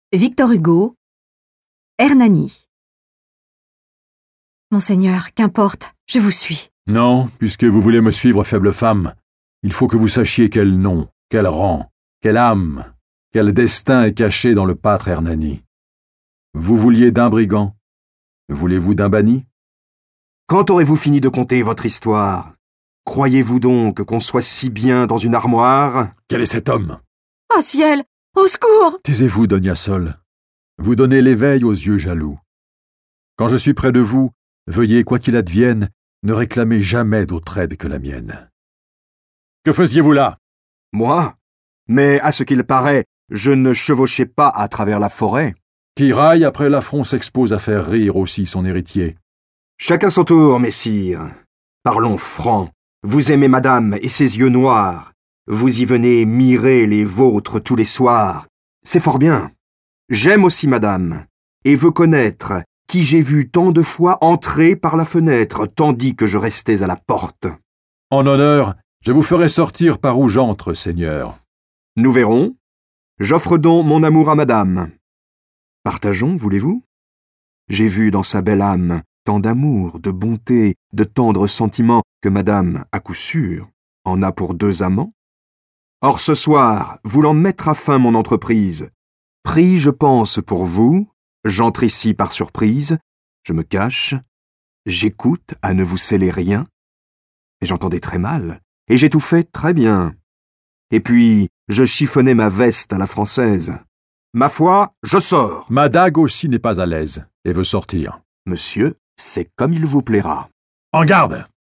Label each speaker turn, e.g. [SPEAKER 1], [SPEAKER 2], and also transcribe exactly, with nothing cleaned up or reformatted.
[SPEAKER 1] Victor Hugo, Hernani. Monseigneur, qu'importe, je vous suis.
[SPEAKER 2] Non, puisque vous voulez me suivre, faible femme, il faut que vous sachiez quel nom, quel rang, quelle âme, quel destin est caché dans le pâtre Hernani. Vous vouliez d'un brigand? Voulez-vous d'un banni?
[SPEAKER 3] Quand aurez-vous fini de conter votre histoire? Croyez-vous donc qu'on soit si bien dans une armoire?
[SPEAKER 2] Quel est cet homme?
[SPEAKER 1] Oh ciel! Au secours!
[SPEAKER 2] Taisez-vous, Donia Sol. Vous donnez l'éveil aux yeux jaloux. Quand je suis près de vous, veuillez, quoi qu'il advienne, ne réclamer jamais d'autre aide que la mienne. Que faisiez-vous là?
[SPEAKER 3] Moi? Mais à ce qu'il paraît, je ne chevauchais pas à travers la forêt.
[SPEAKER 2] Qui raille après l'affront s'expose à faire rire aussi son héritier.
[SPEAKER 3] Chacun son tour, messire. Parlons franc. Vous aimez madame et ses yeux noirs. Vous y venez mirer les vôtres tous les soirs. C'est fort bien. J'aime aussi madame, et veux connaître qui j'ai vu tant de fois entrer par la fenêtre, tandis que je restais à la porte.
[SPEAKER 2] En honneur, je vous ferai sortir par où j'entre, seigneur.
[SPEAKER 3] Nous verrons. J'offre donc mon amour à madame. Partageons, voulez-vous? J'ai vu dans sa belle âme tant d'amour, de bonté, de tendres sentiments que madame, à coup sûr, en a pour deux amants. Or ce soir, voulant mettre à fin mon entreprise, pris, je pense, pour vous, j'entre ici par surprise, je me cache, j'écoute à ne vous sceller rien, et j'entendais très mal, et j'ai tout fait très bien. Et puis, je chiffonnais ma veste à la française. Ma foi, je sors.
[SPEAKER 2] Ma dague aussi n'est pas à l'aise, et veut sortir.
[SPEAKER 3] Monsieur, c'est comme il vous plaira.
[SPEAKER 2] En garde!